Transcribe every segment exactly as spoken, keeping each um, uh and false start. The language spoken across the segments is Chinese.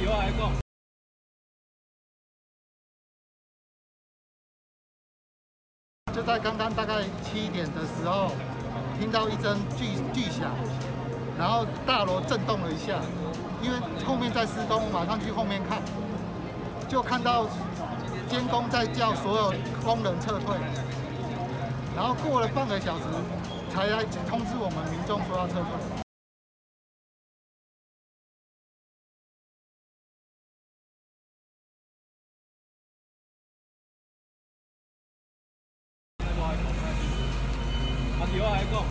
题我来讲。 就在刚刚大概七点的时候，听到一声巨巨响，然后大楼震动了一下，因为后面在施工，马上去后面看，就看到监工在叫所有工人撤退，然后过了半个小时才来通知我们民众说要撤退。 啊，题我来讲。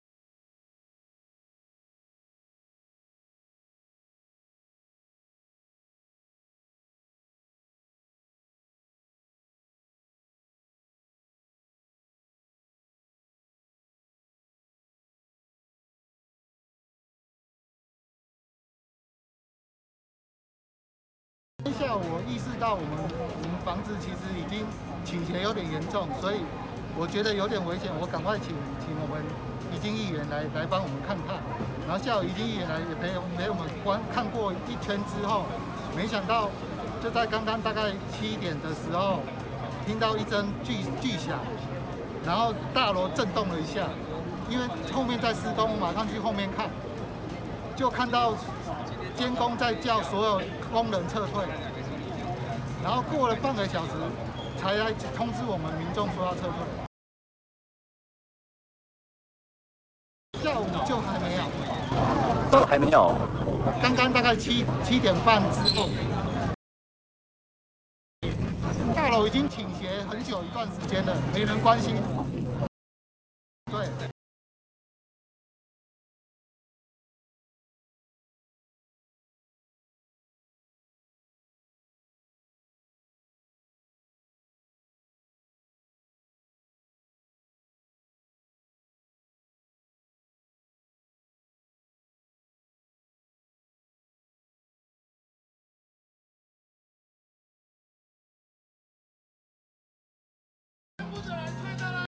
下午我意识到我们我们房子其实已经倾斜有点严重，所以我觉得有点危险，我赶快请请我们宜经议员来来帮我们看看。然后下午宜经议员来也陪陪我们观看过一圈之后，没想到就在刚刚大概七点的时候，听到一声巨巨响，然后大楼震动了一下，因为后面在施工，马上去后面看，就看到。 监工在叫所有工人撤退，然后过了半个小时才来通知我们民众说要撤退。下午就还没有， 都还没有。 刚刚大概七七点半之后，大楼已经倾斜很久一段时间了，没人关心。